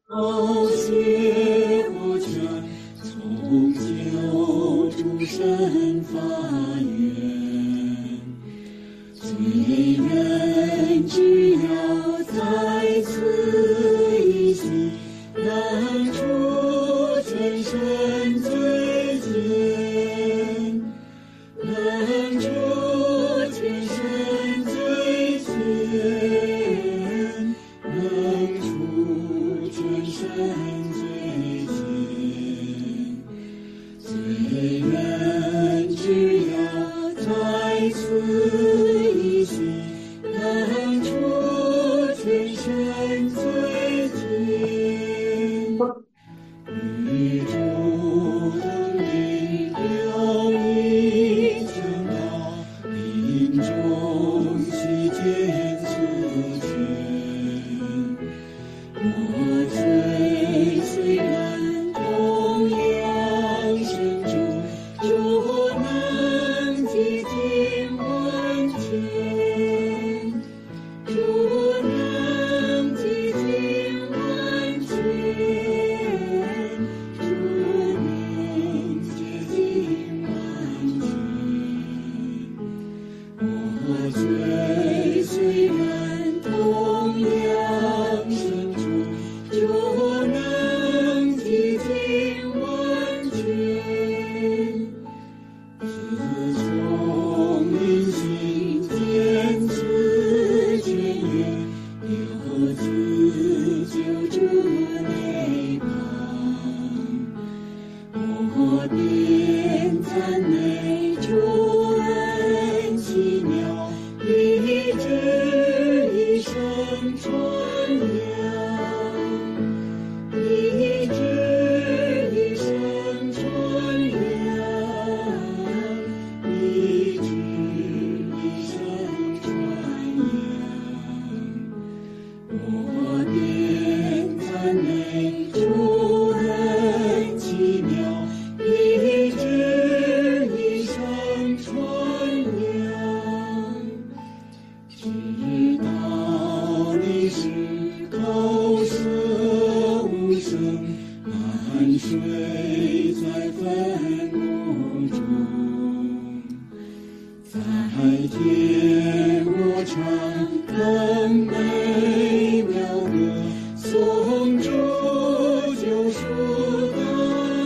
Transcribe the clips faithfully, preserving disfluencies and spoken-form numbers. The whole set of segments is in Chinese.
好血活泉，从救主神发源。罪人只要在此一息，能除全身罪愆，能除全身罪愆，能除全身罪愆。罪人只要在此一息，能除全身罪愆。与主同领了一层道，临终期间所全。我罪虽然同样深重，主能洁净完全，主能洁净完全，主能洁净完全。我罪虽然同样深重，主能洁净完全。自从临行天赐泉源，流自救主内旁，我便赞美主恩奇妙，一直一生传扬，一直一生传扬，一直一生传扬。我便赞美主恩奇妙，一直一生传扬。直到你是口舌无声，满水在坟墓中。在天我唱更美妙歌，颂主救赎大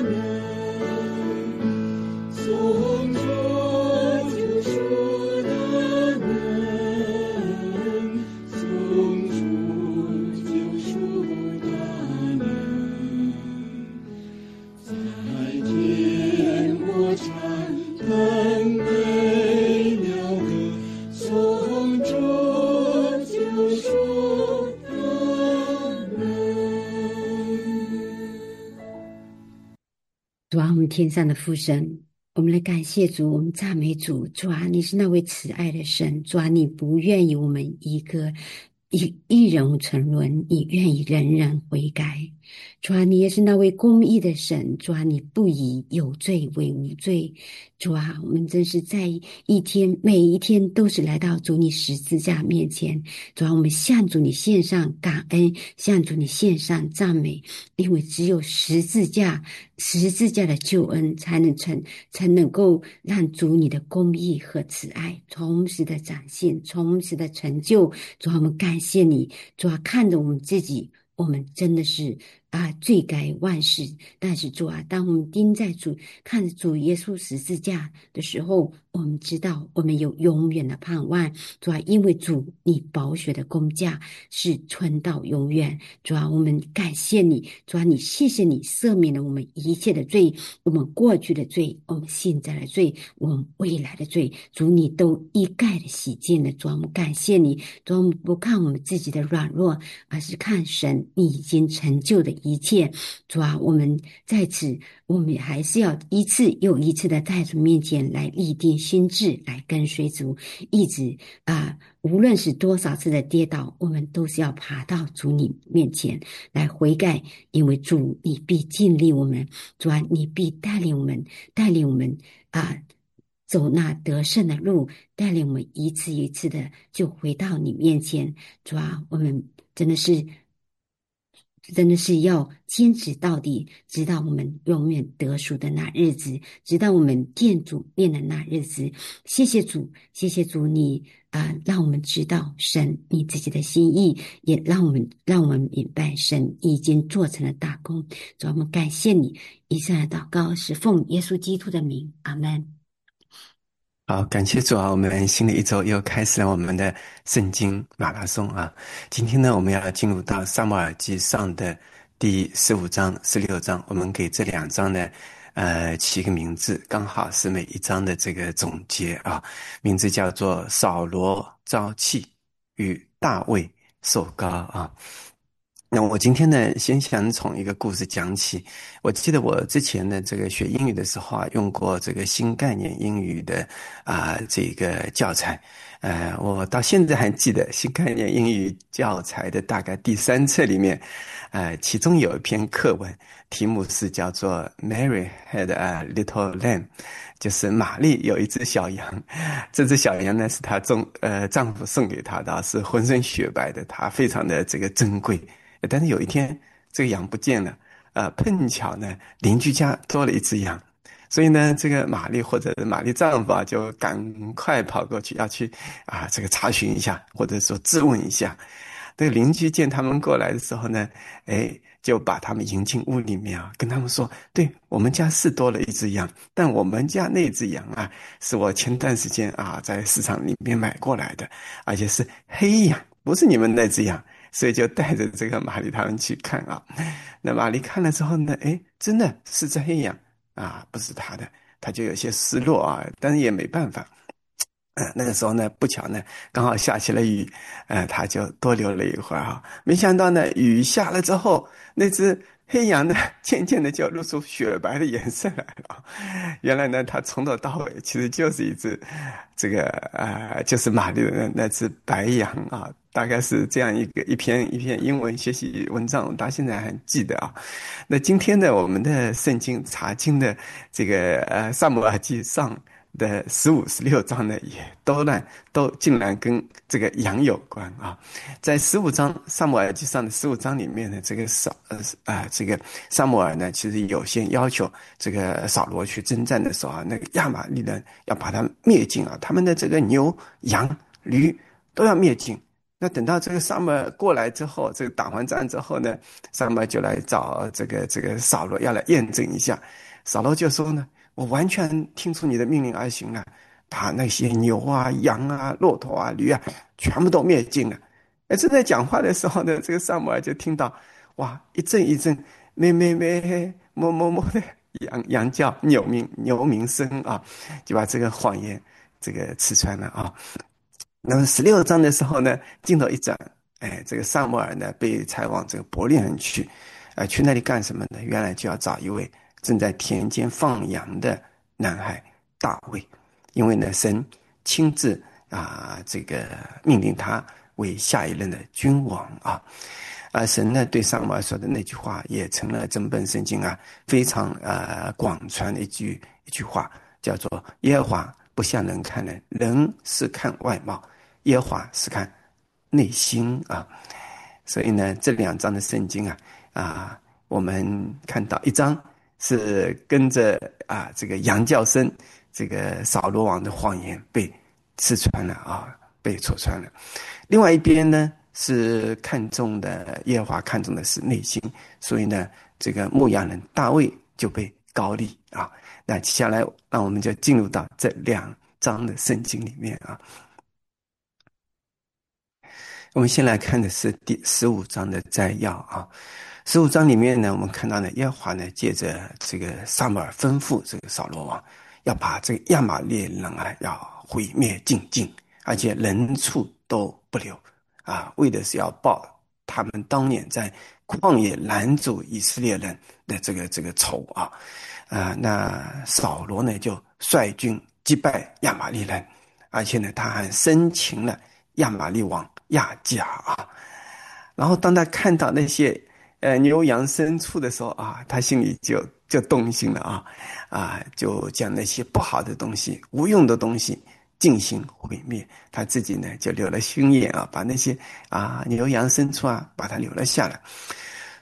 能，颂主救赎大能，颂主救赎大能。在天我唱更美妙歌，颂主救赎大能。 主啊，我们天上的父神，我们来感谢主，我们赞美主。主啊，你是那位慈爱的神，主啊，你不愿意我们一个一一人沉沦，你愿意人人悔改。主啊，你也是那位公义的神，主啊，你不以有罪为无罪。主啊，我们真是在一天每一天都是来到主你十字架面前。主啊，我们向主你献上感恩，向主你献上赞美，因为只有十字架十字架的救恩才能成才能够让主你的公义和慈爱同时的展现，同时的成就。主啊，我们感谢你。主啊，看着我们自己，我们真的是啊罪该万死，但是主啊，当我们盯在主看着主耶稣十字架的时候，我们知道我们有永远的盼望。主啊，因为主你宝血的工价是存到永远。主啊，我们感谢你。主啊，你谢谢你赦免了我们一切的罪，我们过去的罪，我们现在的罪，我们未来的罪，主你都一概的洗净了。主啊，我们感谢你。主啊，我们不看我们自己的软弱，而是看神你已经成就的一切。主啊，我们在此我们还是要一次又一次的在主面前来立定心志，来跟随主，一直啊、无论是多少次的跌倒，我们都是要爬到主你面前来悔改，因为主你必尽力我们。主啊，你必带领我们，带领我们啊、走那得胜的路，带领我们一次一次的就回到你面前。主啊，我们真的是真的是要坚持到底，直到我们永远得赎的那日子，直到我们见主面的那日子。谢谢主，谢谢主你，你啊，让我们知道神你自己的心意，也让我们让我们明白神已经做成了大功。主，我们感谢你。以上的祷告是奉耶稣基督的名，阿们。 好，感谢主啊！我们新的一周又开始了我们的圣经马拉松啊！今天呢，我们要进入到撒母耳记上的第十五章、十六章。我们给这两章呢，呃，起一个名字，刚好是每一章的这个总结啊。名字叫做扫罗招气与大卫受膏啊。那我今天呢，先想从一个故事讲起。我记得我之前呢，这个学英语的时候啊，用过这个新概念英语的啊、呃、这个教材。呃，我到现在还记得新概念英语教材的大概第三册里面，呃，其中有一篇课文，题目是叫做 Mary had a little lamb， 就是玛丽有一只小羊。这只小羊呢，是她中呃丈夫送给她的，是浑身雪白的，她非常的这个珍贵。但是有一天，这个羊不见了，呃，碰巧呢，邻居家多了一只羊，所以呢，这个玛丽或者玛丽丈夫啊，就赶快跑过去要去啊，这个查询一下，或者说质问一下。这个邻居见他们过来的时候呢，哎，就把他们迎进屋里面啊，跟他们说：“对，我们家是多了一只羊，但我们家那只羊啊，是我前段时间啊在市场里面买过来的，而且是黑羊，不是你们那只羊。”所以就带着这个玛丽他们去看啊，那玛丽看了之后呢，诶，真的是这样啊，不是他的，他就有些失落啊，但是也没办法。呃，那个时候呢，不巧呢，刚好下起了雨，呃，他就多留了一会儿啊。没想到呢，雨下了之后，那只黑羊呢，渐渐的就露出雪白的颜色来了。原来呢，它从头到尾其实就是一只，这个呃，就是玛丽的那那只白羊啊。大概是这样一个一篇一篇英文学习文章，我到现在还记得啊。那今天的我们的圣经查经的这个呃撒母耳记上的十五、十六章呢，也都呢都竟然跟这个羊有关啊。在十五章撒母耳记上的十五章里面呢，这个扫呃啊这个撒母耳呢，其实有些要求这个扫罗去征战的时候啊，那个亚玛力人要把他灭尽啊，他们的这个牛、羊、驴都要灭尽。那等到这个撒母耳过来之后，这个打完仗之后呢，撒母耳就来找这个这个扫罗要来验证一下。扫罗就说呢，我完全听出你的命令而行了，把那些牛啊、羊啊、骆驼啊、驴啊，全部都灭尽了。而正在讲话的时候呢，这个撒母耳就听到哇，一阵一阵咩咩咩、么么么的羊羊叫、牛鸣牛鸣声啊，就把这个谎言这个刺穿了啊。那么十六章的时候呢，镜头一转，哎，这个撒母耳呢被差往这个伯利恒去，呃，去那里干什么呢？原来就要找一位正在田间放羊的男孩大卫，因为呢，神亲自啊、呃，这个命令他为下一任的君王啊。啊，神呢对撒母耳说的那句话，也成了整本圣经啊非常呃广传的一句一句话，叫做耶和华不像人看人，人是看外貌，耶和华是看内心啊。所以呢，这两章的圣经啊啊，我们看到一章是跟着啊这个羊叫声，这个扫罗王的谎言被刺穿了啊，被戳穿了。另外一边呢，是看重的耶和华看重的是内心，所以呢，这个牧羊人大卫就被膏立啊。那接下来，让我们就进入到这两章的圣经里面啊。我们先来看的是第十五章的摘要啊。十五章里面呢，我们看到呢，耶和华呢，借着这个撒母耳吩咐这个扫罗王，要把这个亚玛力人啊，要毁灭尽尽，而且人畜都不留啊，为的是要报他们当年在旷野拦阻以色列人的这个这个仇啊。啊，那扫罗呢就率军击败亚玛力人，而且呢，他还生擒了亚玛力王亚甲啊。然后当他看到那些呃牛羊牲畜的时候啊，他心里就就动心了啊啊，就将那些不好的东西、无用的东西进行毁灭。他自己呢就留了心眼啊，把那些啊牛羊牲畜啊把它留了下来。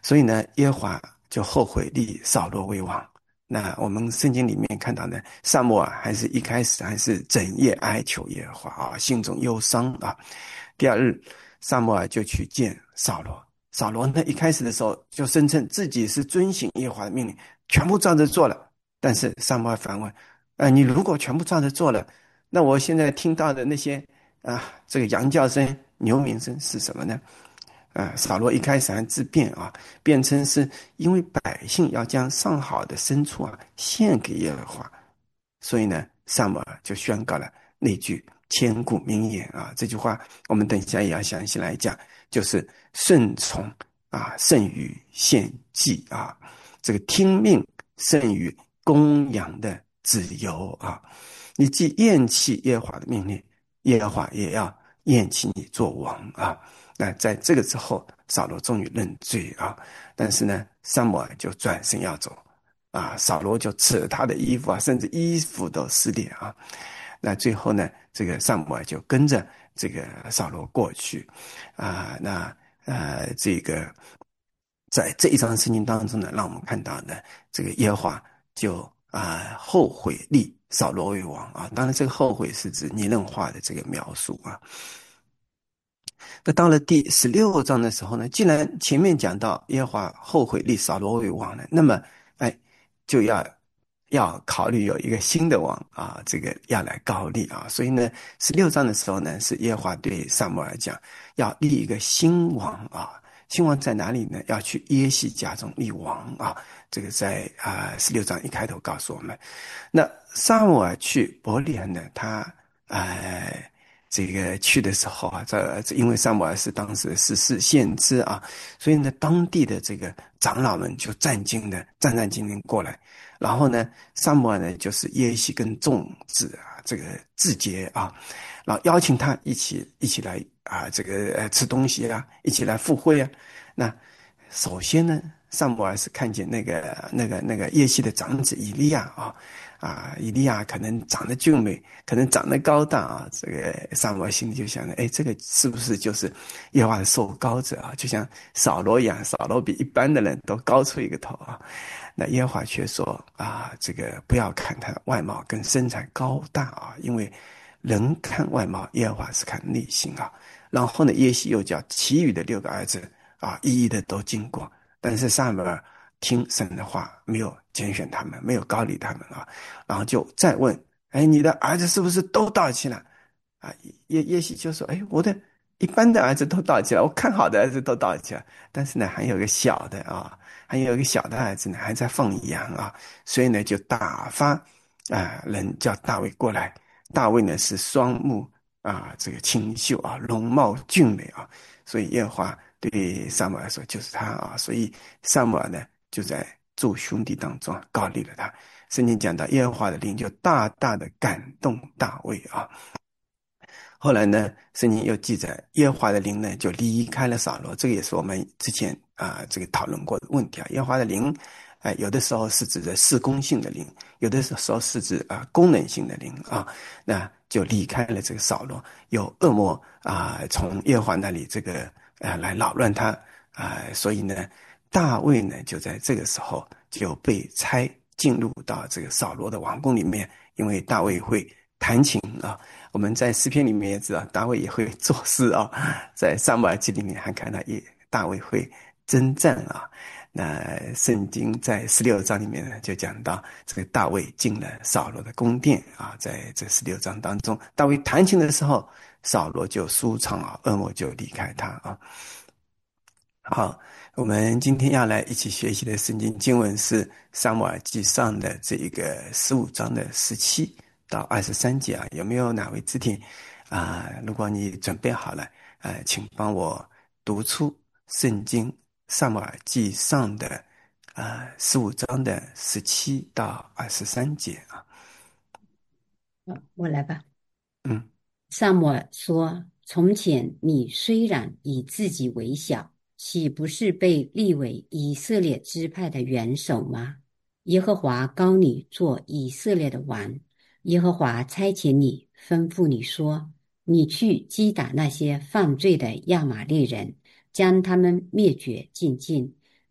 所以呢，耶和华就后悔立扫罗为王。那我们圣经里面看到呢，撒母耳还是一开始还是整夜哀求耶和华啊，心中忧伤啊。第二日，撒母耳就去见扫罗。扫罗呢，一开始的时候就声称自己是遵行耶和华的命令，全部照着做了。但是撒母耳反问：呃，你如果全部照着做了，那我现在听到的那些啊，这个羊叫声、牛鸣声是什么呢？啊，扫罗一开始还自辩啊，辩称是因为百姓要将上好的牲畜啊献给耶和华，所以呢，撒母耳就宣告了那句千古名言啊。这句话我们等一下也要详细来讲，就是顺从啊胜于献祭啊，这个听命胜于公羊的自由啊。你既厌弃耶和华的命令，耶和华也要厌弃你做王啊。那在这个之后，扫罗终于认罪啊，但是呢，撒母耳就转身要走啊，扫罗就扯他的衣服啊，甚至衣服都撕裂啊。那最后呢，这个撒母耳就跟着这个扫罗过去啊。那呃，这个在这一章圣经当中呢，让我们看到呢，这个耶和华就啊后悔立扫罗为王啊。当然，这个后悔是指拟人化的这个描述啊。那到了第十六章的时候呢，既然前面讲到耶和华后悔立扫罗为王呢，那么哎就要要考虑有一个新的王啊，这个要来高立啊。所以呢，十六章的时候呢，是耶和华对撒母耳讲，要立一个新王啊。新王在哪里呢？要去耶西家中立王啊。这个在啊十六章一开头告诉我们。那撒母耳去伯利恒呢，他呃。这个去的时候啊，这这因为撒母耳是当时的十四先知啊，所以呢，当地的这个长老们就战兢的战战兢兢过来，然后呢，撒母耳呢就是耶西跟众子啊，这个自洁啊，然后邀请他一起一起来啊，这个呃吃东西啊，一起来赴会啊。那首先呢，撒母耳是看见那个那个那个耶西的长子以利亚啊。啊，以利亚可能长得俊美，可能长得高大啊，这个撒母耳心里就想着，哎，这个是不是就是耶和华的受膏者啊？就像扫罗一样，扫罗比一般的人都高出一个头啊。那耶和华却说啊，这个不要看他的外貌跟身材高大啊，因为人看外貌，耶和华是看内心啊。然后呢，耶西又叫其余的六个儿子啊，一一的都经过，但是撒母耳听神的话，没有拣选他们，没有高立他们啊，然后就再问：哎，你的儿子是不是都到齐了？啊，耶耶西就说：哎，我的一般的儿子都到齐了，我看好的儿子都到齐了，但是呢，还有一个小的啊，还有一个小的儿子呢，还在放羊啊，所以呢，就打发啊人叫大卫过来。大卫呢是双目啊，这个清秀啊，容貌俊美啊，所以耶和华对撒母耳说：就是他啊，所以撒母耳呢。就在众兄弟当中高立了他。圣经讲到耶和华的灵就大大的感动大卫啊。后来呢，圣经又记载耶和华的灵呢就离开了扫罗，这个也是我们之前啊这个讨论过的问题啊。耶和华的灵，哎、呃，有的时候是指的事工性的灵，有的时候是指啊、呃、功能性的灵啊。那就离开了这个扫罗，有恶魔啊、呃、从耶和华那里这个呃来扰乱他啊、呃，所以呢。大卫呢，就在这个时候就被差进入到这个扫罗的王宫里面，因为大卫会弹琴啊。我们在诗篇里面也知道，大卫也会作诗啊。在撒母耳记里面还看到也大卫会征战啊。那圣经在十六章里面呢，就讲到这个大卫进了扫罗的宫殿啊，在这十六章当中，大卫弹琴的时候，扫罗就舒畅啊，恶魔就离开他啊。好，我们今天要来一起学习的圣经经文是撒母耳记上的这一个十五章的十七到二十三节啊。有没有哪位肢体啊、呃？如果你准备好了，呃，请帮我读出圣经撒母耳记上的啊十五章的十七到二十三节啊。 我来吧。 嗯， 撒母耳说：从前你虽然以自己为小，岂不是被立为以色列支派的元首吗？耶和华膏你做以色列的王，耶和华差遣你，吩咐你说：你去击打那些犯罪的亚玛力人，将他们灭绝尽尽。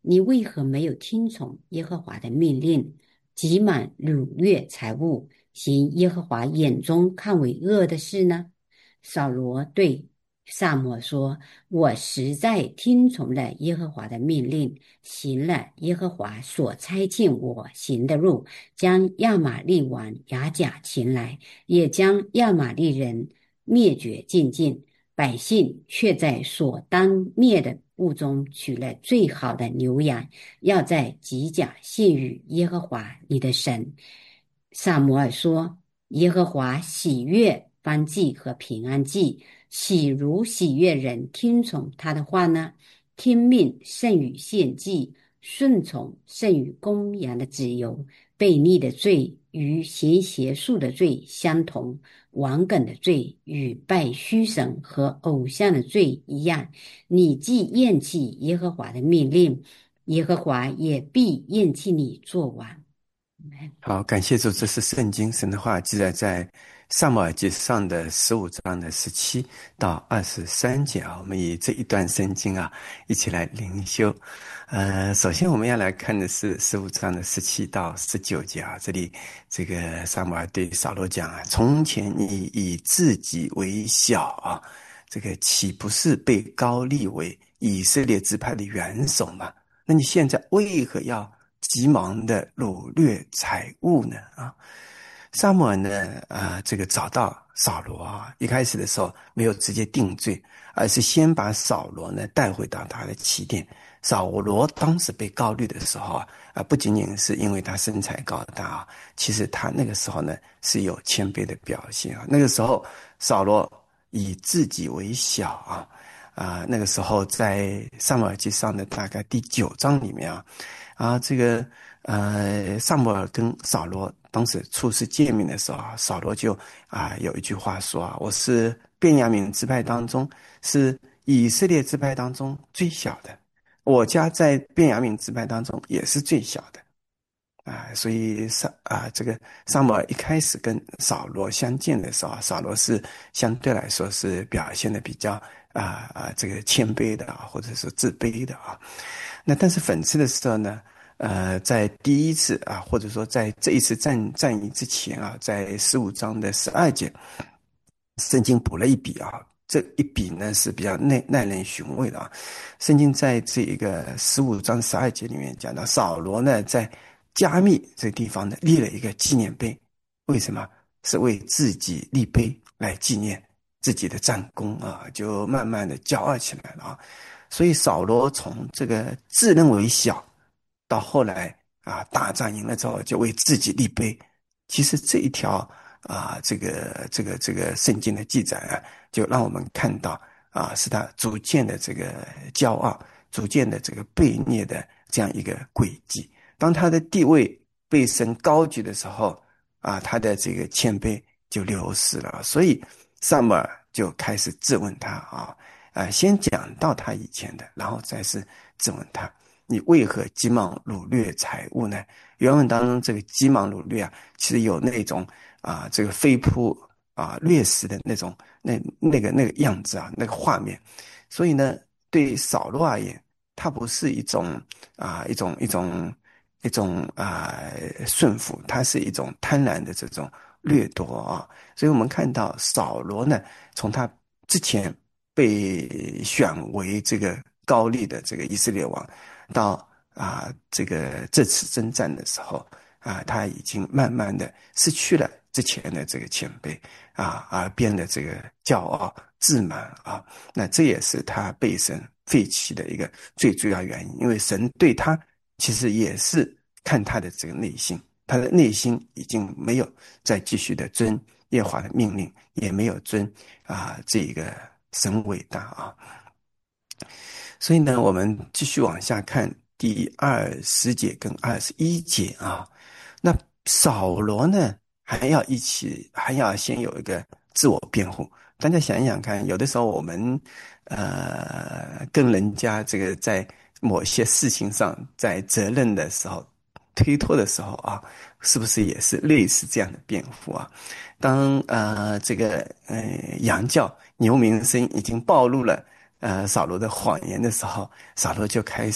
你为何没有听从耶和华的命令，急忙掳掠财物，行耶和华眼中看为恶的事呢？扫罗对撒母耳说：我实在听从了耶和华的命令，行了耶和华所差遣我行的路，将亚玛利王亚甲擒来，也将亚玛利人灭绝尽尽。百姓却在所当灭的物中取了最好的牛羊，要在吉甲献与耶和华你的神。撒母耳说：耶和华喜悦燔祭和平安祭，岂如喜悦人听从他的话呢？听命胜于献祭，顺从胜于公羊的脂油。悖逆的罪与行邪术的罪相同，顽梗的罪与拜虚神和偶像的罪一样。你既厌弃耶和华的命令，耶和华也必厌弃你做王。 好，感谢主，这是圣经神的话记载在撒母耳记上的十五章的十七到二十三节啊。我们以这一段圣经啊，一起来灵修。呃，首先我们要来看的是十五章的十七到十九节啊。这里这个撒母耳对扫罗讲啊：从前你以自己为小啊，这个岂不是被膏立为以色列支派的元首吗？那你现在为何要急忙的掳掠财物呢？啊，撒母耳呢，啊、呃，这个找到扫罗啊，一开始的时候没有直接定罪，而是先把扫罗呢带回到他的起点。扫罗当时被膏立的时候啊，啊，不仅仅是因为他身材高大啊，其实他那个时候呢是有谦卑的表现啊。那个时候扫罗以自己为小啊，啊，那个时候在撒母耳记上的大概第九章里面啊。啊，这个呃，撒母耳跟扫罗当时初次见面的时候啊，扫罗就啊有一句话说啊：“我是便雅悯支派当中，是以色列支派当中最小的，我家在便雅悯支派当中也是最小的。”啊，所以撒啊，这个撒母耳一开始跟扫罗相见的时候，扫罗是相对来说是表现的比较啊啊这个谦卑的啊，或者是自卑的啊。那但是讽刺的时候呢，呃，在第一次啊，或者说在这一次战战役之前啊，在十五章的十二节，圣经补了一笔啊，这一笔呢是比较耐耐人寻味的啊。圣经在这一个十五章十二节里面讲到，扫罗呢在加密这个地方呢立了一个纪念碑，为什么？是为自己立碑来纪念自己的战功啊，就慢慢的骄傲起来了啊。所以扫罗从这个自认为小，到后来啊大战赢了之后就为自己立碑。其实这一条啊这个这个这个圣经的记载啊，就让我们看到啊是他逐渐的这个骄傲，逐渐的这个悖逆的这样一个轨迹。当他的地位被神高举的时候啊，他的这个谦卑就流失了。所以撒母耳就开始质问他啊。啊，先讲到他以前的，然后再是质问他，你为何急忙掳掠财物呢？原文当中这个急忙掳掠啊，其实有那种啊，这个飞扑啊掠食的那种那那个那个样子啊，那个画面。所以呢，对扫罗而言，它不是一种啊一种一种一种啊顺服，它是一种贪婪的这种掠夺啊。所以我们看到扫罗呢，从他之前被选为这个高丽的这个以色列王，到啊这个这次征战的时候啊，他已经慢慢的失去了之前的这个谦卑啊，而变得这个骄傲自满啊。那这也是他被神废弃的一个最主要原因，因为神对他其实也是看他的这个内心，他的内心已经没有再继续的遵耶和华的命令，也没有遵啊这个神伟大啊。所以呢，我们继续往下看第二十节跟二十一节啊。那扫罗呢，还要一起，还要先有一个自我辩护。大家想一想看，有的时候我们呃跟人家这个在某些事情上，在责任的时候推脱的时候啊，是不是也是类似这样的辩护啊？当呃这个呃羊叫牛鸣声已经暴露了呃扫罗的谎言的时候，扫罗就开始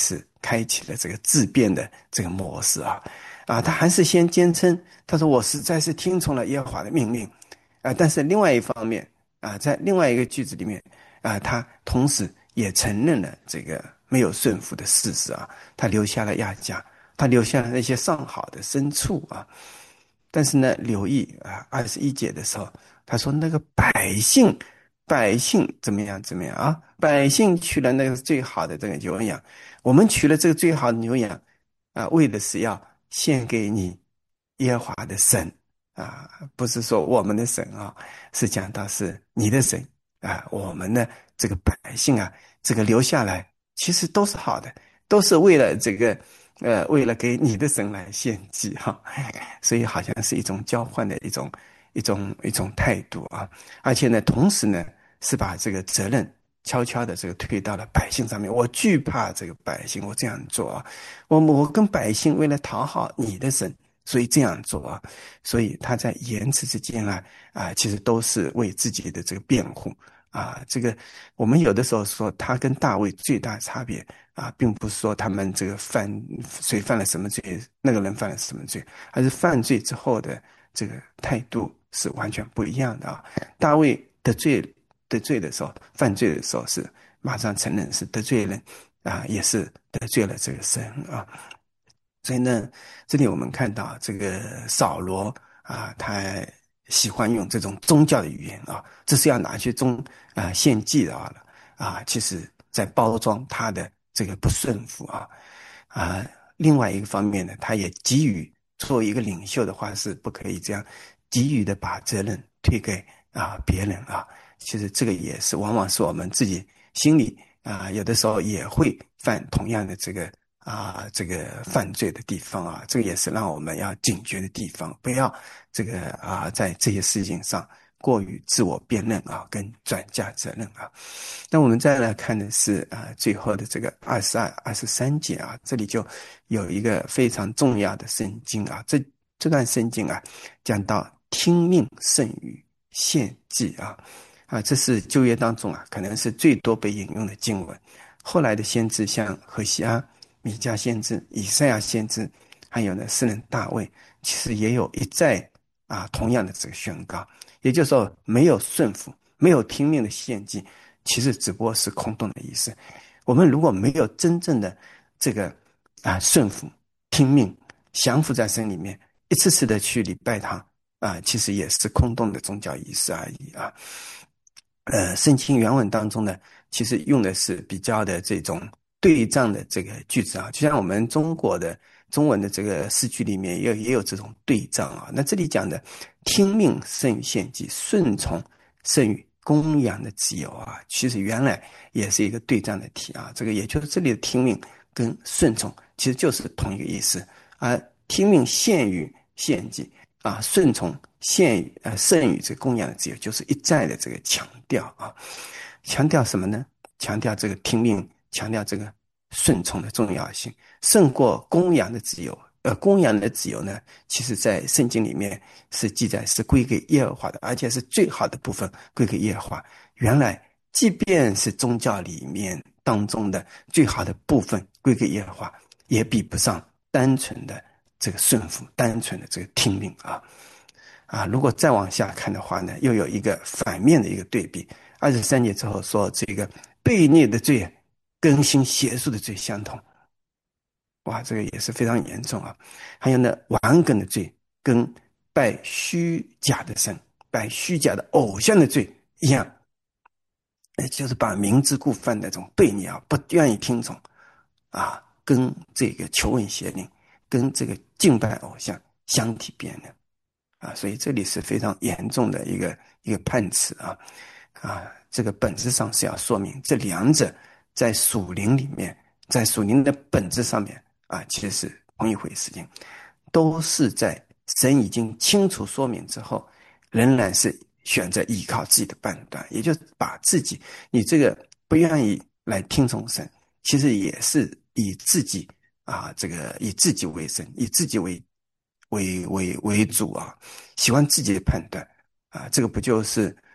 开启了这个自辩的这个模式啊啊，他还是先坚称，他说我实在是听从了耶和华的命令啊，但是另外一方面啊，在另外一个句子里面啊，他同时也承认了这个没有顺服的事实啊，他留下了亚甲，他留下了那些上好的牲畜啊，但是呢，留意啊，二十一节的时候，他说那个百姓，百姓怎么样怎么样啊？百姓取了那个最好的这个牛羊，我们取了这个最好的牛羊啊，为的是要献给你耶和华的神啊，不是说我们的神啊，是讲到是你的神啊，我们的这个百姓啊，这个留下来其实都是好的，都是为了这个。呃，为了给你的神来献祭哈，所以好像是一种交换的一种一种一种态度啊，而且呢，同时呢是把这个责任悄悄的这个推到了百姓上面。我惧怕这个百姓，我这样做啊，我我跟百姓为了讨好你的神，所以这样做啊，所以他在言辞之间啊啊，其实都是为自己的这个辩护。啊，这个我们有的时候说他跟大卫最大的差别啊，并不是说他们这个犯谁犯了什么罪，那个人犯了什么罪，而是犯罪之后的这个态度是完全不一样的啊。大卫得罪得罪的时候，犯罪的时候是马上承认是得罪人啊，也是得罪了这个神啊。所以呢，这里我们看到这个扫罗啊，他喜欢用这种宗教的语言啊，这是要拿去宗啊献祭的啊啊，其实在包装他的这个不顺服啊啊。另外一个方面呢，他也急于作为一个领袖的话是不可以这样急于的把责任推给啊别人啊。其实这个也是往往是我们自己心里啊有的时候也会犯同样的这个。啊，这个犯罪的地方啊，这个也是让我们要警觉的地方，不要这个啊，在这些事情上过于自我辩论啊，跟转嫁责任啊。那我们再来看的是啊，最后的这个二十二、二十三节啊，这里就有一个非常重要的圣经啊，这这段圣经啊，讲到听命胜于献祭啊啊，这是旧约当中啊，可能是最多被引用的经文。后来的先知像何西阿、米迦先知、以赛亚先知，还有呢诗人大卫，其实也有一再啊同样的这个宣告，也就是说，没有顺服、没有听命的献祭，其实只不过是空洞的意思。我们如果没有真正的这个啊顺服、听命、降服在神里面，一次次的去礼拜他啊，其实也是空洞的宗教仪式而已啊。呃，圣经原文当中呢，其实用的是比较的这种对仗的这个句子啊，就像我们中国的中文的这个诗句里面也有也有这种对仗啊。那这里讲的听命胜于献祭，顺从胜于公羊的自由啊，其实原来也是一个对仗的题啊。这个也就是这里的听命跟顺从其实就是同一个意思，而听命限于献祭啊，顺从限于呃胜于这个公羊的自由，就是一再的这个强调啊，强调什么呢？强调这个听命，强调这个顺从的重要性，胜过公羊的自由。呃，公羊的自由呢，其实在圣经里面是记载是归给耶和华的，而且是最好的部分归给耶和华。原来，即便是宗教里面当中的最好的部分归给耶和华，也比不上单纯的这个顺服，单纯的这个听命啊啊！如果再往下看的话呢，又有一个反面的一个对比。二十三节之后说，这个悖逆的罪跟行邪术的罪相同。哇，这个也是非常严重啊！还有呢，顽梗的罪跟拜虚假的神、拜虚假的偶像的罪一样，也就是把明知故犯的这种悖逆啊，不愿意听从啊，跟这个求问邪灵、跟这个敬拜偶像相提并论啊，所以这里是非常严重的一个一个判词啊啊，这个本质上是要说明这两者在属灵里面，在属灵的本质上面。啊，其实是同一回事情，都是在神已经清楚说明之后，仍然是选择依靠自己的判断，也就是把自己，你这个不愿意来听从神，其实也是以自己啊，这个以自己为神，以自己为为为为主啊，喜欢自己的判断啊，这个不就是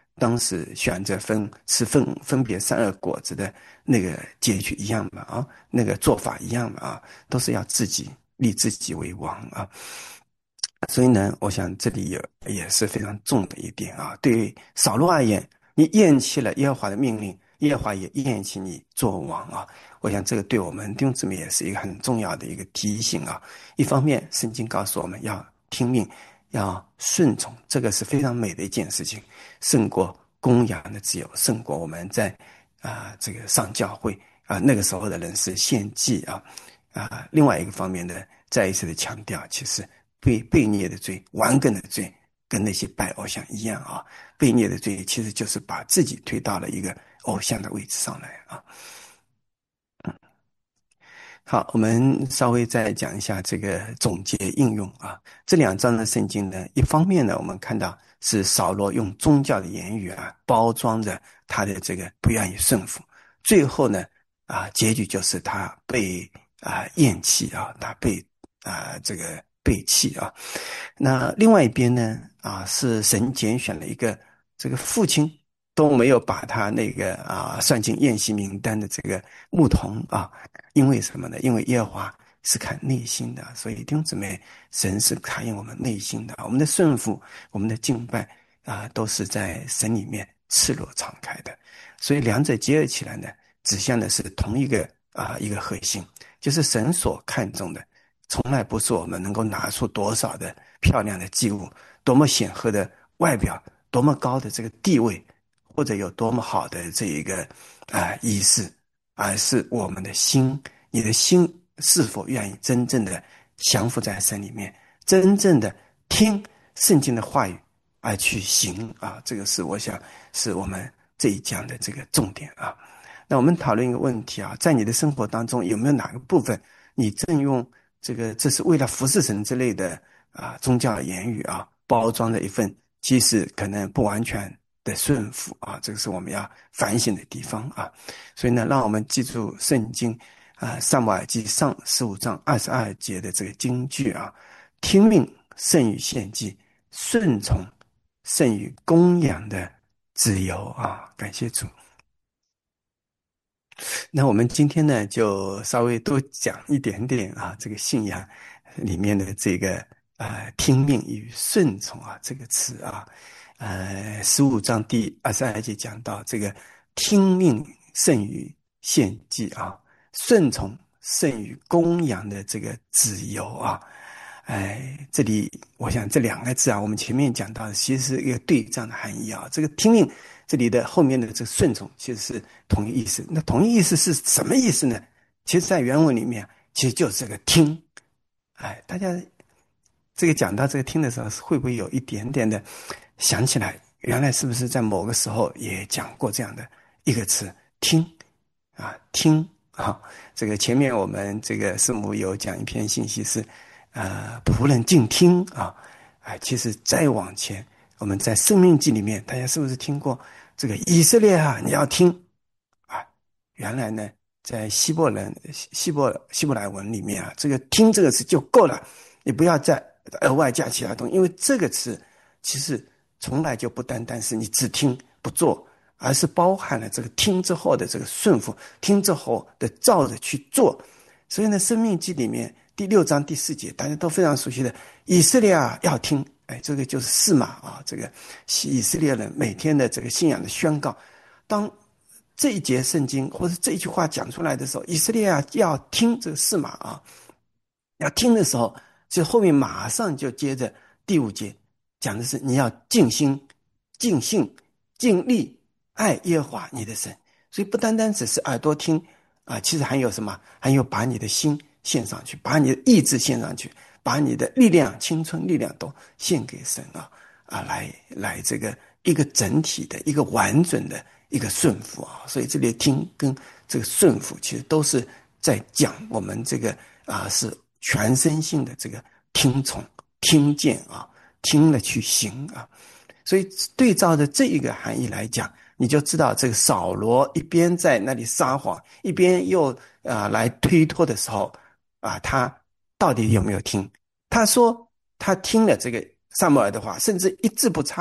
当时选择分吃分分别善恶果子的那个结局一样嘛啊，那个做法一样嘛啊，都是要自己立自己为王啊。所以呢，我想这里有也是非常重的一点啊。对于扫罗而言，你厌弃了耶和华的命令，耶和华也厌弃你做王啊。我想这个对我们弟兄姊妹也是一个很重要的一个提醒啊。一方面，圣经告诉我们要听命，要顺从，这个是非常美的一件事情，胜过公羊的自由，胜过我们在啊、呃、这个上教会啊、呃、那个时候的人是献祭啊啊、呃。另外一个方面呢，再一次的强调，其实被悖逆的罪、顽梗的罪，跟那些拜偶像一样啊。悖逆的罪其实就是把自己推到了一个偶像的位置上来啊。好，我们稍微再讲一下这个总结应用啊。这两章的圣经呢，一方面呢，我们看到是扫罗用宗教的言语啊，包装着他的这个不愿意顺服，最后呢，啊，结局就是他被啊厌弃啊，他被啊这个背弃啊。那另外一边呢，啊，是神拣选了一个这个父亲都没有把他那个啊算进宴席名单的这个牧童啊。因为什么呢？因为耶和华是看内心的，所以弟兄姊妹，神是考验我们内心的。我们的顺服，我们的敬拜啊，都是在神里面赤裸敞开的。所以两者结合起来呢，指向的是同一个啊一个核心，就是神所看重的，从来不是我们能够拿出多少的漂亮的祭物，多么显赫的外表，多么高的这个地位，或者有多么好的这一个啊仪式。而是我们的心，你的心是否愿意真正的降服在神里面，真正的听圣经的话语而去行啊，这个是我想是我们这一讲的这个重点啊。那我们讨论一个问题啊，在你的生活当中有没有哪个部分你正用这个这是为了服侍神之类的啊宗教的言语啊包装的一份，其实可能不完全的顺服啊，这个是我们要反省的地方啊。所以呢，让我们记住圣经啊撒母耳记上十五章二十二节的这个金句啊，听命胜于献祭，顺从胜于公羊的自由啊。感谢主。那我们今天呢，就稍微多讲一点点啊，这个信仰里面的这个呃听命与顺从啊这个词啊。呃，十五章第二十二节讲到这个听命胜于献祭啊，顺从胜于公羊的这个自由啊。哎，这里我想这两个字啊，我们前面讲到的其实是一个对仗的含义啊。这个听命，这里的后面的这个顺从其实是同一意思。那同一意思是什么意思呢？其实在原文里面其实就是这个听。哎，大家这个讲到这个听的时候，会不会有一点点的想起来，原来是不是在某个时候也讲过这样的一个词听啊，听啊。这个前面我们这个师母有讲一篇信息是呃仆人静听啊。哎，其实再往前我们在申命记里面，大家是不是听过这个以色列啊你要听啊？原来呢在希伯人希伯希伯来文里面啊，这个听这个词就够了，你不要再额外加其他东西，因为这个词其实从来就不单单是你只听不做，而是包含了这个听之后的这个顺服，听之后的照着去做。所以呢，申命记里面第六章第四节大家都非常熟悉的以色列啊要听，哎，这个就是示玛啊，这个以色列人每天的这个信仰的宣告。当这一节圣经或者这一句话讲出来的时候，以色列啊要听这个示玛啊，要听的时候，就后面马上就接着第五节讲的是你要尽心尽性尽力爱耶和华你的神。所以不单单只是耳朵听啊，其实还有什么？还有把你的心献上去，把你的意志献上去，把你的力量、青春力量都献给神啊啊，来来这个一个整体的一个完整的一个顺服啊。所以这里听跟这个顺服其实都是在讲我们这个啊是全身性的这个听从、听见啊，听了去行啊。所以对照着这一个含义来讲，你就知道这个扫罗一边在那里撒谎，一边又啊、呃、来推脱的时候啊，他到底有没有听？他说他听了这个撒母耳的话，甚至一字不差的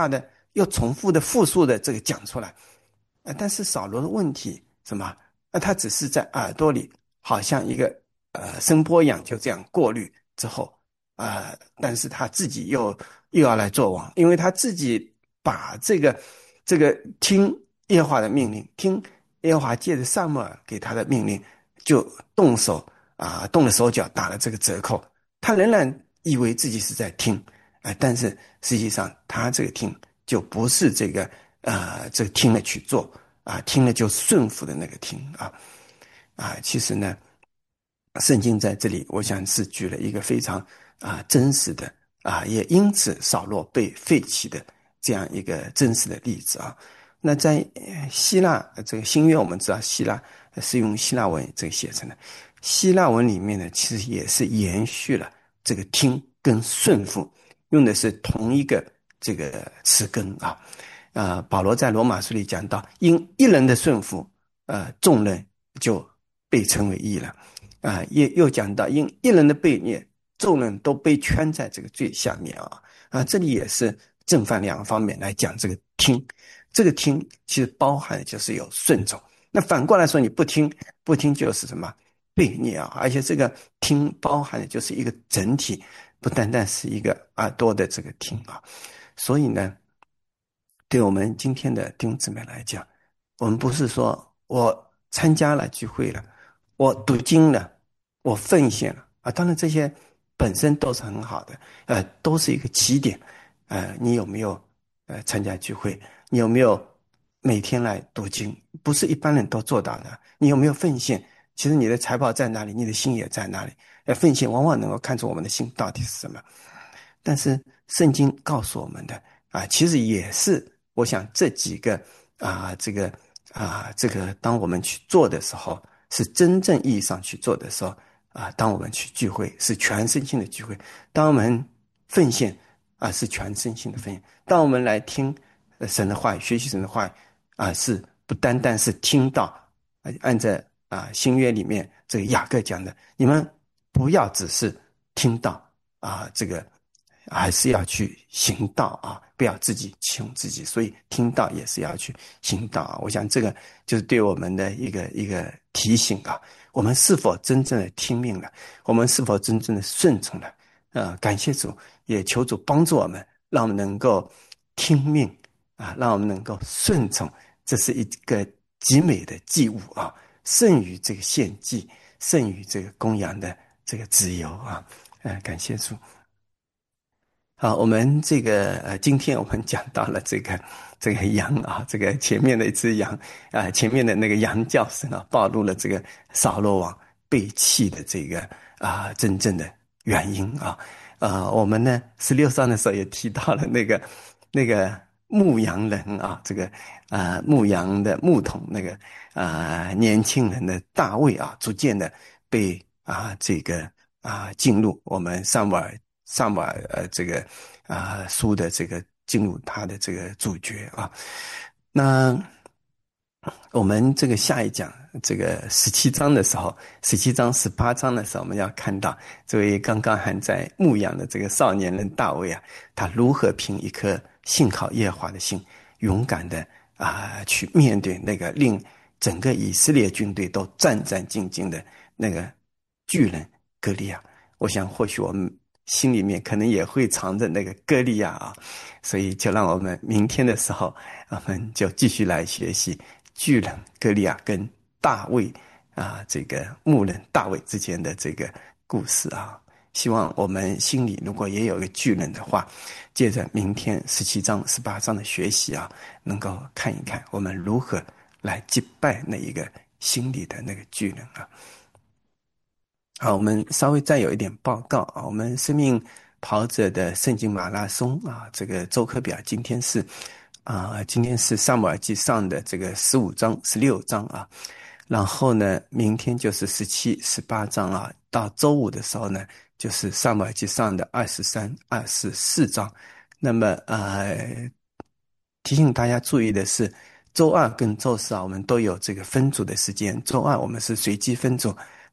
又重复的复述的这个讲出来。呃，但是扫罗的问题什么？那他只是在耳朵里好像一个呃声波一样，就这样过滤之后，呃，但是他自己又又要来做王，因为他自己把这个这个听耶和华的命令，听耶和华借着撒母耳给他的命令，就动手啊、呃，动了手脚，打了这个折扣。他仍然以为自己是在听，啊、呃，但是实际上他这个听就不是这个呃这个听了去做啊，听了就顺服的那个听啊啊，其实呢，圣经在这里我想是举了一个非常啊真实的啊，也因此扫罗被废弃的这样一个真实的例子啊。那在希腊这个新约，我们知道希腊是用希腊文这个写成的，希腊文里面呢，其实也是延续了这个听跟顺服，用的是同一个这个词根啊。呃，保罗在罗马书里讲到，因一人的顺服，呃，众人就被称为义了。啊、呃，也又讲到，因一人的悖逆，众人都被圈在这个罪下面啊。啊、呃，这里也是正反两个方面来讲这个听。这个听其实包含的就是有顺从。那反过来说，你不听，不听就是什么悖逆啊？而且这个听包含的就是一个整体，不单单是一个耳朵的这个听啊。所以呢，对我们今天的弟兄姊妹来讲，我们不是说我参加了聚会了，我读经了，我奉献了啊，当然这些本身都是很好的，呃，都是一个起点。呃，你有没有呃参加聚会？你有没有每天来读经？不是一般人都做到的。你有没有奉献？其实你的财宝在哪里，你的心也在哪里。呃，奉献往往能够看出我们的心到底是什么。但是圣经告诉我们的啊，其实也是，我想这几个啊，这个啊，这个当我们去做的时候，是真正意义上去做的时候啊，当我们去聚会是全身心的聚会，当我们奉献啊是全身心的奉献，当我们来听神的话语，学习神的话语啊，是不单单是听到，按照啊新约里面这个雅各讲的，你们不要只是听到啊，这个还是要去行道啊，不要自己欺哄自己，所以听到也是要去行道啊。我想这个就是对我们的一个一个提醒啊，我们是否真正的听命了？我们是否真正的顺从了？呃，感谢主，也求主帮助我们，让我们能够听命啊，让我们能够顺从，这是一个极美的祭物啊，胜于这个献祭，胜于这个公羊的这个自由啊。呃，感谢主。好，我们这个呃，今天我们讲到了这个这个羊啊，这个前面的一只羊啊、呃，前面的那个羊叫声啊，暴露了这个扫罗王被弃的这个啊、呃、真正的原因啊。呃，我们呢十六章的时候也提到了那个那个牧羊人啊，这个啊、呃、牧羊的牧童那个啊、呃、年轻人的大卫啊，逐渐的被啊、呃、这个啊、呃、进入我们撒母耳。撒母耳呃这个啊、呃、书的这个进入他的这个主角啊，那我们这个下一讲这个十七章的时候，十七章十八章的时候，我们要看到这位刚刚还在牧羊的这个少年人大卫啊，他如何凭一颗信靠耶和华的心，勇敢的啊、呃、去面对那个令整个以色列军队都战战兢兢的那个巨人歌利亚。我想或许我们心里面可能也会藏着那个歌利亚啊，所以就让我们明天的时候，我们就继续来学习巨人歌利亚跟大卫啊，这个牧人大卫之间的这个故事啊。希望我们心里如果也有个巨人的话，借着明天十七章十八章的学习啊，能够看一看我们如何来击败那一个心里的那个巨人啊。好，我们稍微再有一点报告啊，我们生命跑者的圣经马拉松啊，这个周课表今天是啊，今天是撒母耳记上的这个十五章、十六章啊，然后呢，明天就是十七、十八章啊，到周五的时候呢，就是撒母耳记上的二十三、二十四章。那么呃，提醒大家注意的是，周二跟周四啊，我们都有这个分组的时间。周二我们是随机分组。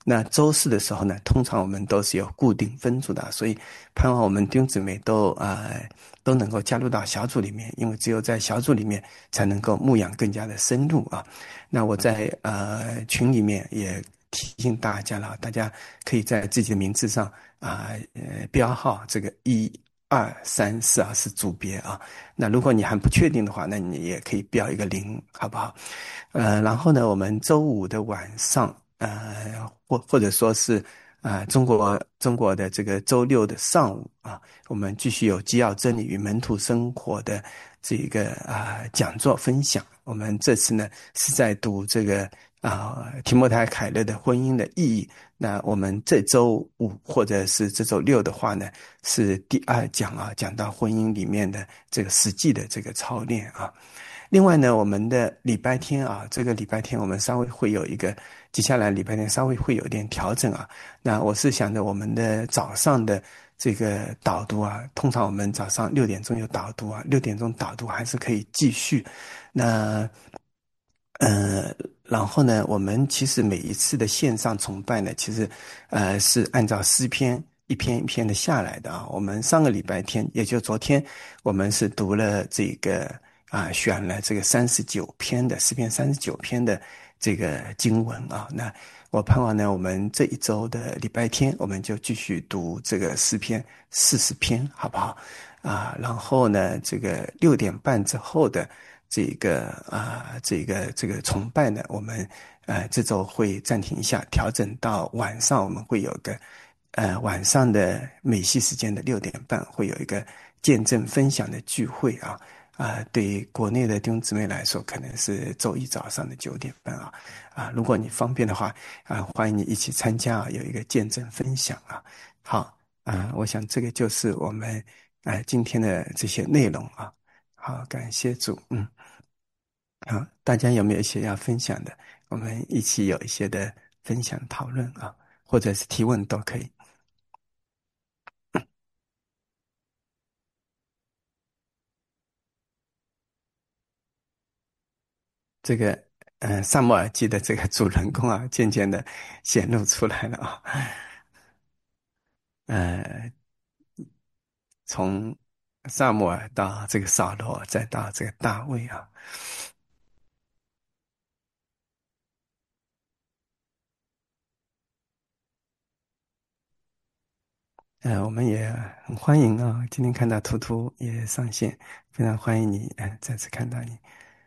那周四的时候呢，通常我们都是有固定分组的，所以盼望我们弟兄姊妹都呃都能够加入到小组里面，因为只有在小组里面才能够牧养更加的深入啊。那我在呃群里面也提醒大家了，大家可以在自己的名字上啊呃标号这个一二三四啊是组别啊。那如果你还不确定的话，那你也可以标一个零，好不好？呃，然后呢，我们周五的晚上，呃，或或者说是啊、呃，中国中国的这个周六的上午啊，我们继续有基要真理与门徒生活的这个啊、呃、讲座分享。我们这次呢是在读这个啊、呃、提摩太凯勒的婚姻的意义。那我们这周五或者是这周六的话呢，是第二讲啊，讲到婚姻里面的这个实际的这个操练啊。另外呢，我们的礼拜天啊，这个礼拜天我们稍微会有一个，接下来礼拜天稍微会有一点调整啊。那我是想着我们的早上的这个导读啊，通常我们早上六点钟有导读啊，六点钟导读还是可以继续。那呃，然后呢，我们其实每一次的线上崇拜呢，其实呃是按照诗篇一篇一篇的下来的啊。我们上个礼拜天，也就昨天，我们是读了这个啊，选了这个三十九篇的诗篇三十九篇的这个经文啊。那我盼望呢，我们这一周的礼拜天，我们就继续读这个诗篇四十篇，好不好？啊，然后呢，这个六点半之后的。这个啊、呃，这个这个崇拜呢，我们呃这周会暂停一下，调整到晚上，我们会有个呃晚上的美西时间的六点半，会有一个见证分享的聚会啊啊、呃，对于国内的弟兄姊妹来说，可能是周一早上的九点半啊啊，如果你方便的话啊、呃，欢迎你一起参加啊，有一个见证分享啊。好啊、呃，我想这个就是我们呃今天的这些内容啊。好，感谢主，嗯。好，大家有没有一些要分享的？我们一起有一些的分享讨论啊，或者是提问都可以。这个呃，萨摩尔记的这个主人公啊，渐渐的显露出来了啊。呃，从萨摩尔到这个扫罗，再到这个大卫啊。呃，我们也很欢迎啊，今天看到图图也上线，非常欢迎你，呃，再次看到你。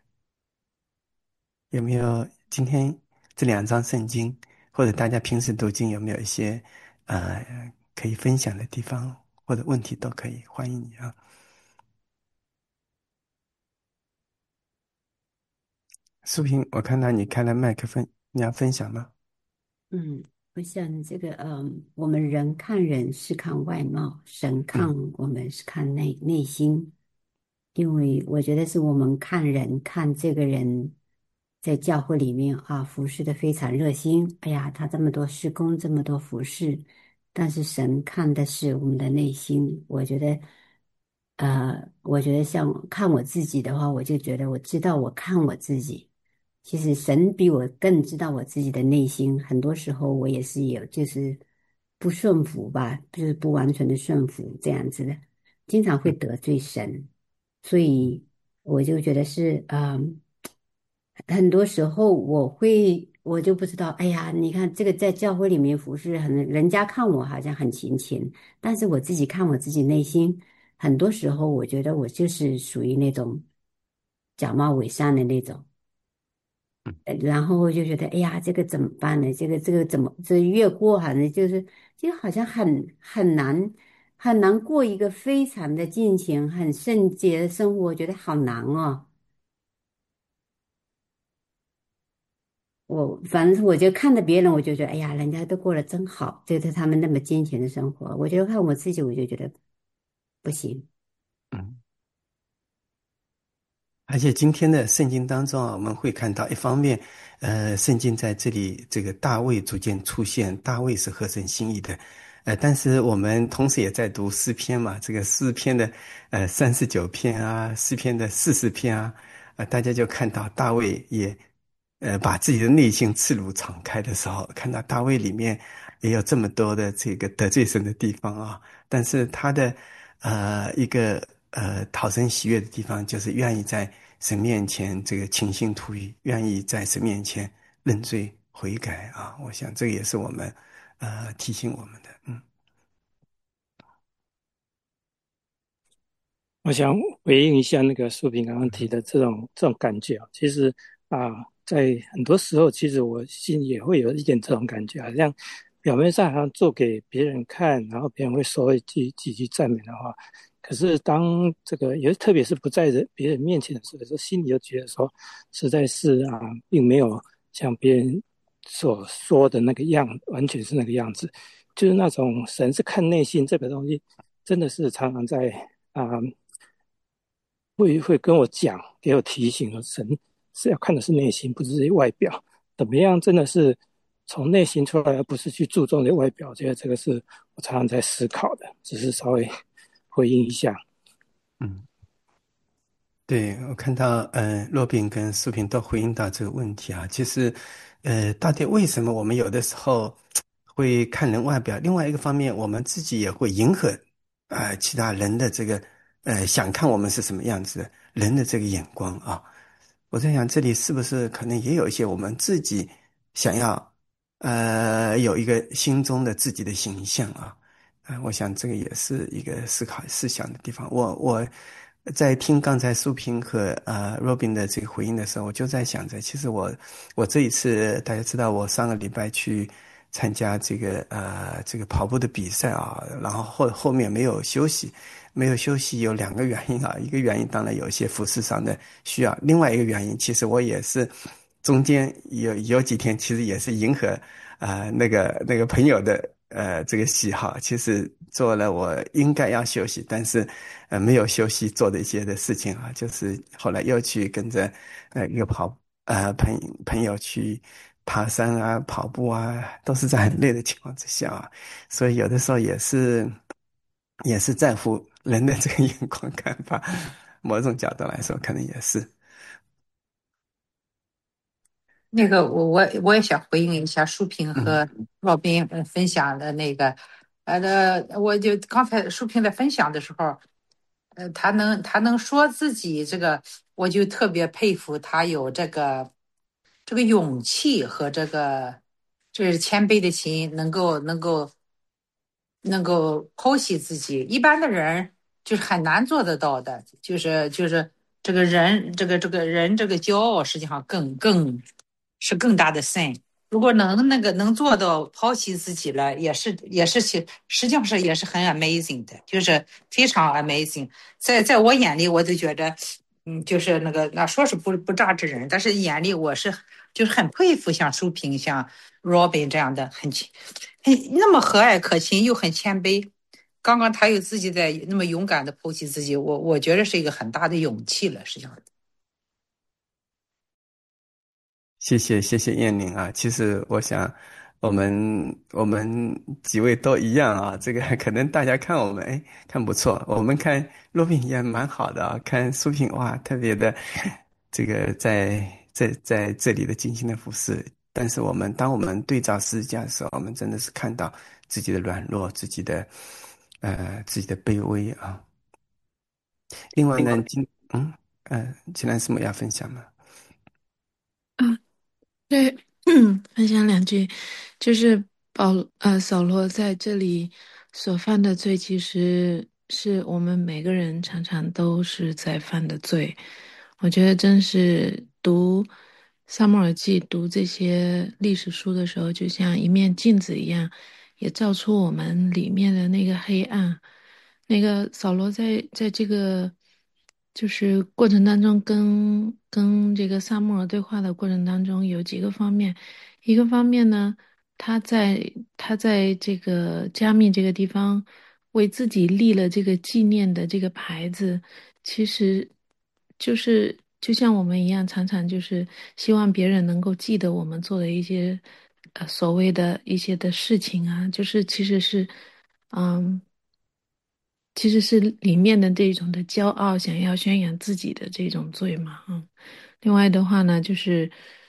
有没有今天这两章圣经，或者大家平时读经有没有一些呃可以分享的地方，或者问题都可以，欢迎你啊。苏萍，我看到你开了麦克风，你要分享吗？ 嗯，我想这个，嗯，我们人看人是看外貌，神看嗯我们是看内内心。因为我觉得是我们看人看这个人在教会里面啊服侍的非常热心，哎呀，他这么多事工，这么多服侍，但是神看的是我们的内心。我觉得，呃，我觉得像看我自己的话，我就觉得我知道我看我自己。其实神比我更知道我自己的内心，很多时候我也是有就是不顺服吧，就是不完全的顺服这样子的，经常会嗯得罪神。所以我就觉得是，嗯，很多时候我会，我就不知道，哎呀，你看这个在教会里面服侍，很人家看我好像很勤勤，但是我自己看我自己内心，很多时候我觉得我就是属于那种假冒伪善的那种。 嗯呃然后我就觉得，哎呀，这个怎么办呢？这个这个怎么这越过，好像就是就好像很很难很难过一个非常的尽情、很圣洁的生活，我觉得好难哦。我反正我就看着别人，我就觉得，哎呀，人家都过得真好，就是他们那么金钱的生活。我就看我自己，我就觉得不行。 嗯。而且今天的圣经当中啊，我们会看到，一方面，呃，圣经在这里这个大卫逐渐出现，大卫是合神心意的，呃，但是我们同时也在读诗篇嘛，这个诗篇的呃三十九篇啊，诗篇的四十篇啊，呃，大家就看到大卫也呃，把自己的内心赤裸敞开的时候，看到大卫里面也有这么多的这个得罪神的地方啊，但是他的呃一个呃讨神喜悦的地方，就是愿意在神面前这个倾心吐意，愿意在神面前认罪悔改啊。我想这个也是我们呃提醒我们的，嗯。 我想回应一下那个树平刚刚提的这种这种感觉啊，其实啊，在很多时候，其实我心里也会有一点这种感觉，好像表面上好像做给别人看，然后别人会说几几句赞美的话，可是当这个也特别是不在人别人面前的时候，心里就觉得说，实在是啊，并没有像别人所说的那个样，完全是那个样子，就是那种神是看内心这个东西，真的是常常在啊。会会跟我讲，给我提醒了，神是要看的是内心，不是外表。怎么样，真的是从内心出来，而不是去注重这外表。我觉得这个是我常常在思考的，只是稍微回应一下。 嗯，对，我看到，呃，若冰跟素萍都回应到这个问题啊。其实，呃，到底为什么我们有的时候会看人外表？另外一个方面，我们自己也会迎合，呃，其他人的这个，呃，想看我们是什么样子的人的这个眼光啊。我在想，这里是不是可能也有一些我们自己想要，呃，有一个心中的自己的形象啊。呃，我想这个也是一个思考思想的地方。我我在听刚才苏萍和呃 Robin 的这个回应的时候，我就在想着，其实我我这一次大家知道，我上个礼拜去参加这个呃这个跑步的比赛啊，然后后后面没有休息，没有休息有两个原因啊，一个原因当然有一些服饰上的需要，另外一个原因其实我也是中间有有几天其实也是迎合啊、呃、那个那个朋友的呃这个喜好，其实做了我应该要休息，但是呃没有休息做的一些的事情啊，就是后来又去跟着呃一个跑呃朋朋友去爬山啊跑步啊，都是在很累的情况之下啊，所以有的时候也是也是在乎人的这个眼光看法，某种角度来说可能也是。 那个我我我也想回应一下舒平嗯和若冰呃分享的那个，呃，的我就刚才舒平在分享的时候，呃，他能他能说自己这个，我就特别佩服他有这个这个勇气和这个这是谦卑的心，能够能够能够剖析自己，一般的人就是很难做得到的，就是就是这个人这个这个人这个骄傲，实际上更更是更大的 sin。如果能那个能做到抛弃自己了，也是也是其实际上是也是很 amazing 的，就是非常 amazing。在在我眼里，我就觉得，嗯，就是那个那说是不不榨之人，但是眼里我是就是很佩服像舒平、像 Robin 这样的很很那么和蔼可亲又很谦卑。刚刚他又自己在那么勇敢的剖析自己，我我觉得是一个很大的勇气了，实际上。 谢谢谢谢燕玲啊，其实我想我们我们几位都一样啊，这个可能大家看我们哎看不错，我们看若冰也蛮好的啊，看苏萍哇特别的这个在在在这里的精心的服饰，但是我们当我们对照十字架的时候，我们真的是看到自己的软弱，自己的呃自己的卑微啊。另外呢，今嗯呃，既然什么要分享吗？ 啊，对，分享两句，就是保呃扫罗在这里所犯的罪，其实是我们每个人常常都是在犯的罪。我觉得真是读《撒母耳记》读这些历史书的时候，就像一面镜子一样，也照出我们里面的那个黑暗。那个扫罗在在这个就是过程当中跟跟这个萨母尔对话的过程当中，有几个方面。一个方面呢，他在他在这个加密这个地方为自己立了这个纪念的这个牌子，其实就是就像我们一样，常常就是希望别人能够记得我们做的一些呃所谓的一些的事情啊，就是其实是嗯。其实是里面的这种的骄傲，想要宣扬自己的这种罪嘛，嗯。另外的话呢，就是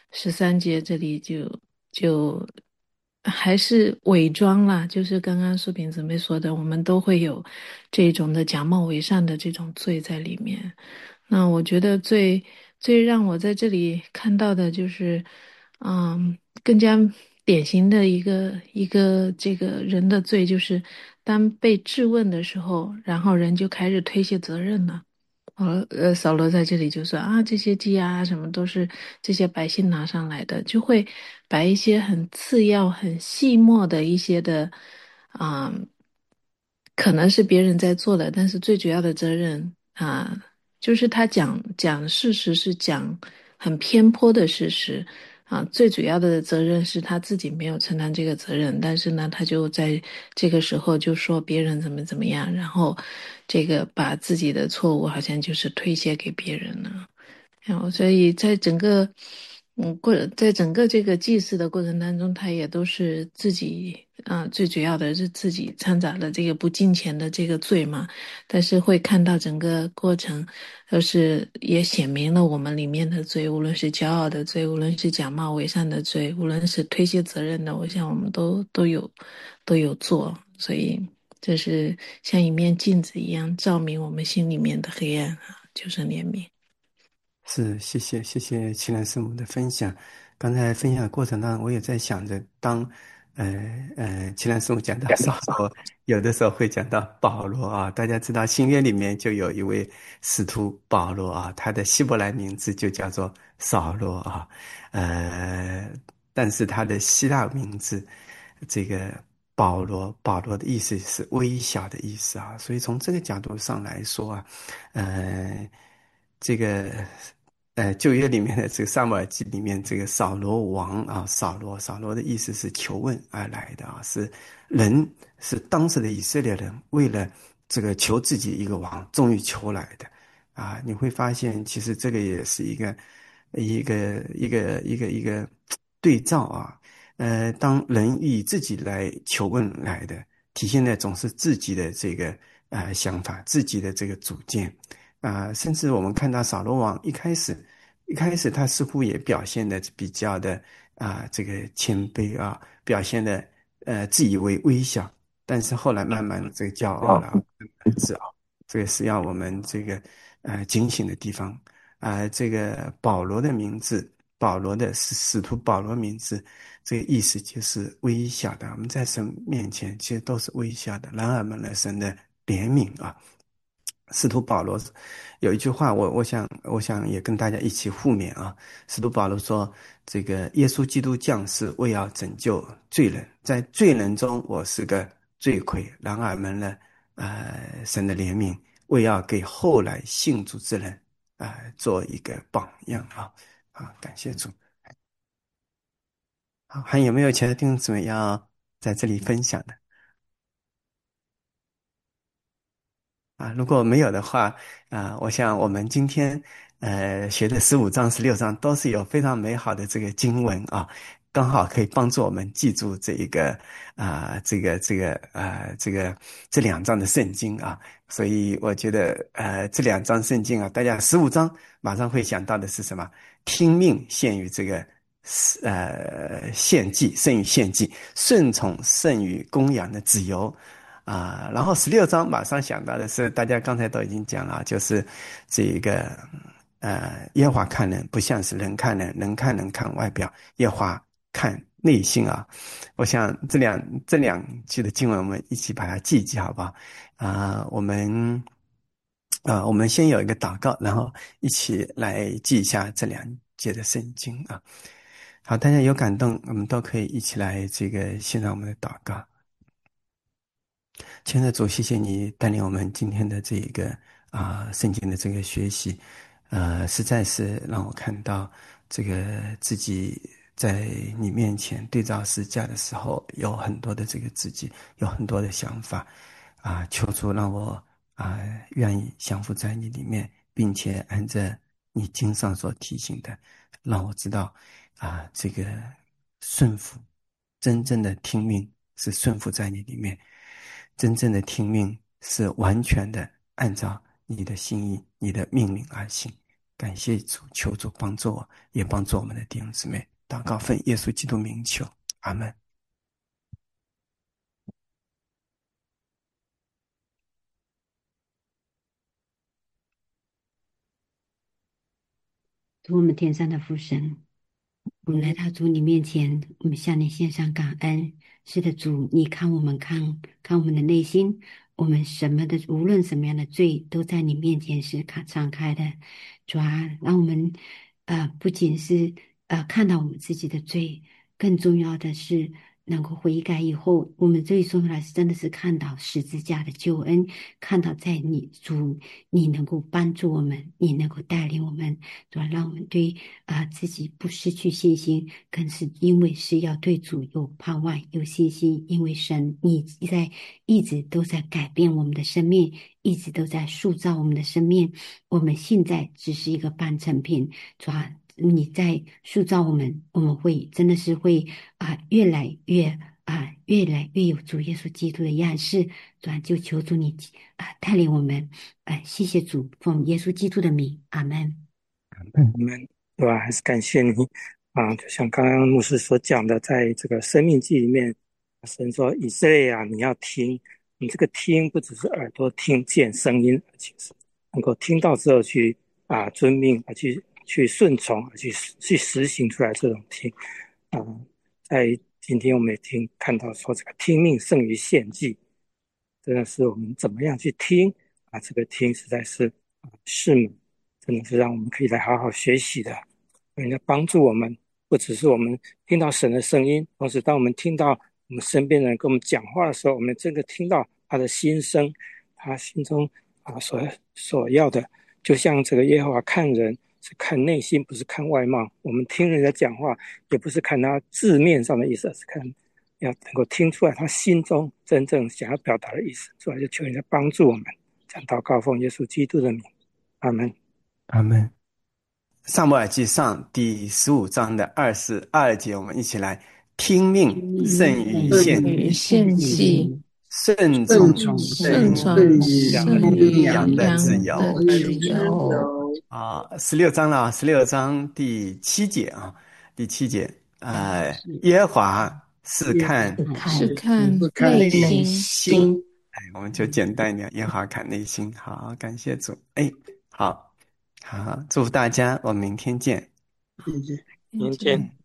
十三节这里就就还是伪装啦，就是刚刚苏萍姊妹说的，我们都会有这种的假冒伪善的这种罪在里面。那我觉得最最让我在这里看到的就是，嗯，更加典型的一个一个这个人的罪，就是当被质问的时候，然后人就开始推卸责任了。呃呃，扫罗在这里就说啊，这些鸡啊什么都是这些百姓拿上来的，就会把一些很次要、很细末的一些的，啊、可能是别人在做的，但是最主要的责任啊、就是他讲讲事实是讲很偏颇的事实啊、最主要的责任是他自己没有承担这个责任，但是呢，他就在这个时候就说别人怎么怎么样，然后这个把自己的错误好像就是推卸给别人了。然后，所以在整个，嗯，过在整个这个祭祀的过程当中，他也都是自己，啊、最主要的是自己掺杂了这个不敬虔的这个罪嘛。但是会看到整个过程，都是也显明了我们里面的罪，无论是骄傲的罪，无论是假冒伪善的罪，无论是推卸责任的，我想我们都都有都有做，所以这是像一面镜子一样照明我们心里面的黑暗啊，就是怜悯。 是，谢谢谢谢齐兰师母的分享。刚才分享的过程当中，我也在想着当，呃呃，齐兰师母讲到扫罗，有的时候会讲到保罗啊。大家知道新约里面就有一位使徒保罗啊，他的希伯来名字就叫做扫罗啊，呃，但是他的希腊名字这个保罗，保罗的意思是微小的意思啊。所以从这个角度上来说啊，呃，这个。呃，旧约里面的这个撒母耳记里面，这个扫罗王啊，扫罗，扫罗的意思是求问而来的啊，是人，是当时的以色列人为了这个求自己一个王，终于求来的啊。你会发现，其实这个也是一个一个一个一个一个对照啊。呃，当人以自己来求问来的，体现的总是自己的这个呃想法，自己的这个主见。啊、呃甚至我们看到扫罗王一开始，一开始他似乎也表现的比较的啊、呃这个谦卑啊，表现的呃自以为微小，但是后来慢慢的这个骄傲了啊，自傲，这个是要我们这个呃警醒的地方啊、呃这个保罗的名字，保罗的使使徒保罗名字，这个意思就是微小的，我们在神面前其实都是微小的，然而蒙了神的怜悯啊。使徒保罗有一句话我，我想，我想也跟大家一起互勉啊。使徒保罗说：“这个耶稣基督降世，为要拯救罪人，在罪人中，我是个罪魁，然而蒙了呃神的怜悯，为要给后来信主之人啊、呃、做一个榜样啊。”好，感谢主。好，还有没有其他弟兄姊妹要在这里分享的？啊，如果没有的话，啊，我想我们今天呃学的十五章、十六章都是有非常美好的这个经文啊，刚好可以帮助我们记住这一个啊、这个这个啊、这个这两章的圣经啊，所以我觉得呃这两章圣经啊，大家十五章马上会想到的是什么？听命胜于这个呃献祭，胜于献祭；顺从胜于供养的自由。啊，然后十六章马上想到的是，大家刚才都已经讲了，就是这一个呃，耶和华看人不像是人看人，人看人看外表，耶和华看内心啊。我想这两这两句的经文，我们一起把它记一记，好不好？啊、我们啊、我们先有一个祷告，然后一起来记一下这两节的圣经啊。好，大家有感动，我们都可以一起来这个献上我们的祷告。亲爱的主，谢谢你带领我们今天的这一个啊、呃圣经的这个学习，呃，实在是让我看到这个自己在你面前对照十架的时候，有很多的这个自己，有很多的想法啊、求主让我啊、愿意降服在你里面，并且按着你经上所提醒的，让我知道啊、这个顺服，真正的听命是顺服在你里面。真正的听命是完全的按照你的心意、你的命令而行， 感谢主，求主帮助我，也帮助我们的弟兄姊妹。祷告奉耶稣基督名求，阿们。 主我们天上的父神，我们来到主你面前，我们向你献上感恩。是的，主，你看我们看看我们的内心，我们什么的无论什么样的罪，都在你面前是看敞开的。主啊，让我们呃不仅是呃看到我们自己的罪，更重要的是能够悔改以后，我们最重要的是真的是看到十字架的救恩，看到在你主你能够帮助我们，你能够带领我们，主啊，让我们对啊、呃自己不失去信心，更是因为是要对主有盼望、有信心，因为神你在一直都在改变我们的生命，一直都在塑造我们的生命。我们现在只是一个半成品，主啊，你在塑造我们，我们会真的是会啊、越来越啊、越来越有主耶稣基督的样式。主啊，就求主你啊、带领我们，啊、谢谢主，奉耶稣基督的名，阿门。 我们对吧？还是感谢你啊！就像刚刚牧师所讲的，在这个生命记里面，神说：“以色列啊，你要听，你这个听不只是耳朵听见声音，而且是能够听到之后去啊遵命，啊去去顺从，啊去去实行出来这种听啊。”在今天我们也听看到说，这个听命胜于献祭，真的是我们怎么样去听啊？这个听实在是啊是真的是让我们可以来好好学习的，人家帮助我们，不只是我们听到神的声音，同时当我们听到我们身边的人跟我们讲话的时候，我们真的听到他的心声，他心中啊所所要的，就像这个耶和华看人是看内心，不是看外貌。我们听人家讲话，也不是看他字面上的意思，而是看要能够听出来他心中真正想要表达的意思。所以就求人家帮助我们，讲祷告奉耶稣基督的名，阿门。 阿们。撒母耳记上第十五章的二十二节，我们一起来听命胜于献与献祭， 顺顺从从胜于胜于羊的自羊由的自由。 啊！十六章了，十六章第七节啊，第七节，呃，耶和华是看是看内内心，哎，我们就简单一点，耶和华看内心。好，感谢主，哎，好，好，祝福大家，我们明天见。 谢谢。 明天。